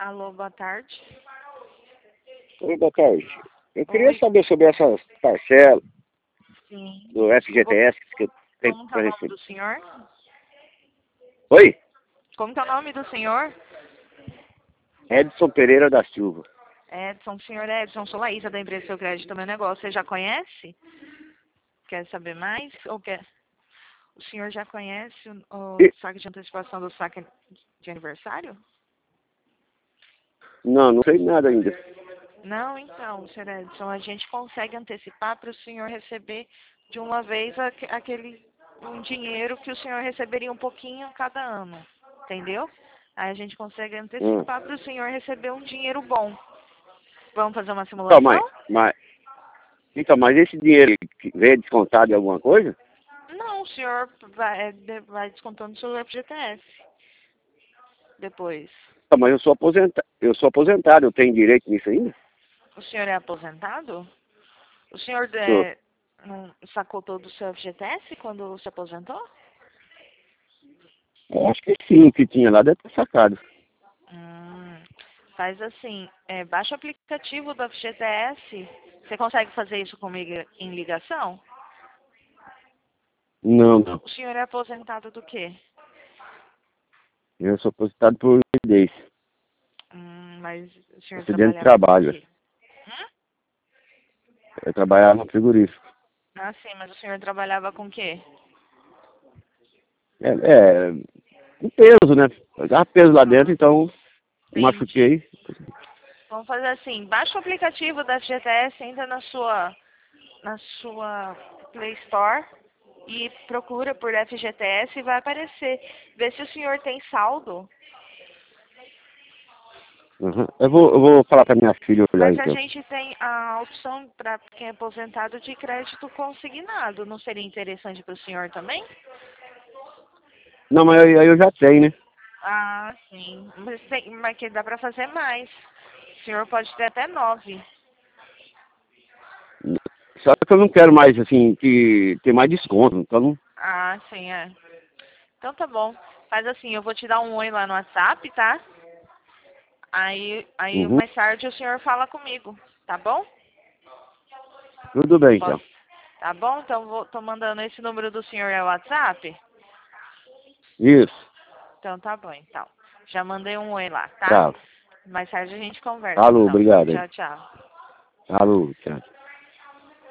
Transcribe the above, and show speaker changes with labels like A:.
A: Alô, boa tarde.
B: Oi, boa tarde. Eu queria
A: Oi.
B: saber sobre essas parcelas
A: Sim.
B: do FGTS que eu tenho
A: Como tá
B: para
A: o nome
B: receber.
A: do senhor?
B: Oi?
A: Como tá o nome do senhor?
B: Edson Pereira da Silva.
A: Edson, senhor Edson, sou Laísa da empresa Seu Crédito Meu Negócio. Você já conhece? Quer saber mais? Ou quer? O senhor já conhece o
B: E-
A: saque de antecipação do saque de aniversário?
B: Não sei nada ainda.
A: Não, então, senhor Edson, a gente consegue antecipar para o senhor receber de uma vez um dinheiro que o senhor receberia um pouquinho cada ano, entendeu? Aí a gente consegue
B: Hum.
A: antecipar para o senhor receber um dinheiro bom. Vamos fazer uma
B: Então,
A: simulação?
B: mas esse dinheiro que veio descontado em alguma coisa?
A: Não, o senhor vai descontando o seu FGTS depois.
B: Então, mas eu sou aposentado, eu tenho direito nisso ainda?
A: O senhor é aposentado? O senhor
B: Sou.
A: não sacou todo o seu FGTS quando se aposentou?
B: Eu acho que sim, o que tinha lá deve ter sacado.
A: Hum, faz assim, baixa o aplicativo do FGTS. Você consegue fazer isso comigo em ligação?
B: Não.
A: O senhor é aposentado do quê?
B: Eu sou aposentado por invalidez.
A: Mas o senhor
B: Acidente de
A: trabalhava com o
B: trabalho.
A: quê? Hum?
B: Eu trabalhava no frigorífico.
A: Ah, sim, mas o senhor trabalhava com o quê?
B: Um peso, né? Eu dava peso lá dentro, então eu
A: Entendi.
B: machuquei.
A: Vamos fazer assim, baixa o aplicativo da FGTS, entra na sua Play Store e procura por FGTS e vai aparecer. Vê se o senhor tem saldo.
B: Uhum. Eu vou falar pra minha filha olhar
A: Mas a
B: então.
A: gente tem a opção para quem é aposentado de crédito consignado. Não seria interessante para o senhor também?
B: Não, mas aí eu já tenho, né?
A: Ah, sim. Mas que dá para fazer mais. O senhor pode ter até 9.
B: Só que eu não quero mais, assim, que ter mais desconto. Então,
A: Ah, sim, é. Então tá bom. Faz assim, eu vou te dar um oi lá no WhatsApp, tá? Aí
B: uhum.
A: mais tarde o senhor fala comigo, tá bom?
B: Tudo bem,
A: Posso?
B: então.
A: Tá bom? Então tô mandando esse número do senhor é o WhatsApp?
B: Isso.
A: Então tá bom, então. Já mandei um oi lá, tá?
B: Tá.
A: Mais tarde a gente conversa,
B: Alô,
A: então.
B: obrigado aí.
A: Tchau, tchau.
B: Alô, tchau.